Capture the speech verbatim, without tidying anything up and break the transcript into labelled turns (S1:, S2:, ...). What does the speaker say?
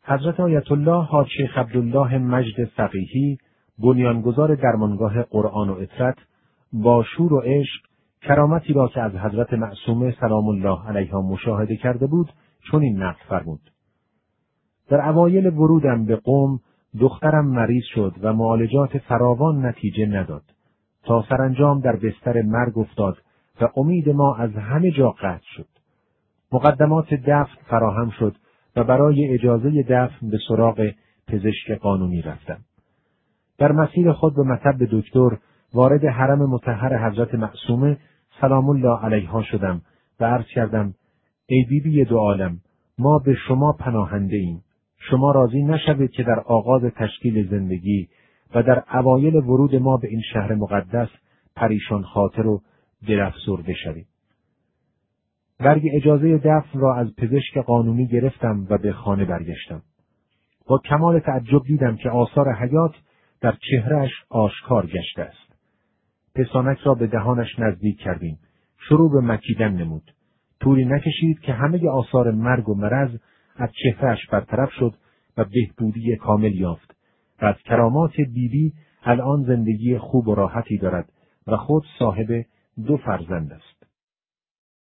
S1: حضرت آیت الله حاج شیخ عبدالله مجد فقیهی، بنیانگذار درمانگاه قرآن و اطرت، با شور و عشق کرامتی را که از حضرت معصومه سلام الله علیها مشاهده کرده بود چنین نقل فرمود: در اوایل ورودم به قم دخترم مریض شد و معالجات فراوان نتیجه نداد تا سرانجام در بستر مرگ افتاد و امید ما از همه جا قطع شد. مقدمات دفن فراهم شد و برای اجازه دفن به سراغ پزشک قانونی رفتم. در مسیر خود به مطب دکتر وارد حرم مطهر حضرت معصومه سلام الله علیها شدم و عرض کردم: ای بی بی دو عالم، ما به شما پناهنده ایم. شما راضی نشوید که در آغاز تشکیل زندگی و در اوایل ورود ما به این شهر مقدس پریشان خاطر و دل‌افسرده شوید. برگ اجازه دفن را از پزشک قانونی گرفتم و به خانه برگشتم. با کمال تعجب دیدم که آثار حیات در چهرهش آشکار گشته است. پسانک را به دهانش نزدیک کردیم. شروع به مکیدن نمود. طولی نکشید که همه آثار مرگ و مرض از چهرهش برطرف شد و بهبودی کامل یافت و از کرامات بیبی الان زندگی خوب و راحتی دارد و خود صاحب دو فرزند است.